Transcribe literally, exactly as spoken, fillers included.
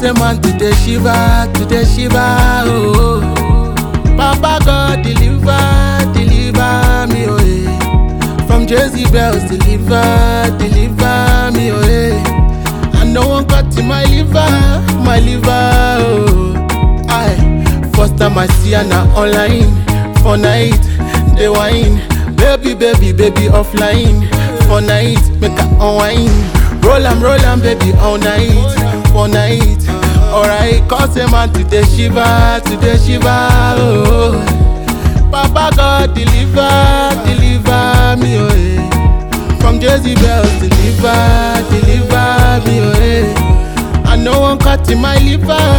a man to the shiva, to the shiva, oh. Papa God deliver, deliver me, oh yeah. From Jezebel's deliver, deliver me, oh yeah. And no one cut in my liver, my liver, oh. I first time I see her now online, for night, they wine. Baby, baby, baby offline, for night, make her unwind. Roll am, roll am, baby, all night, for night. Alright, cause a man to the shiva, to the shiva, oh. Papa God deliver, deliver me, oh yeah. From Jezebel's deliver, deliver me, oh yeah. And no one cut in my liver,